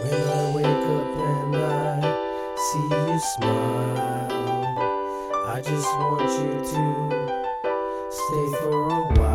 When I wake up and I see you smile, I just want you to stay for a while.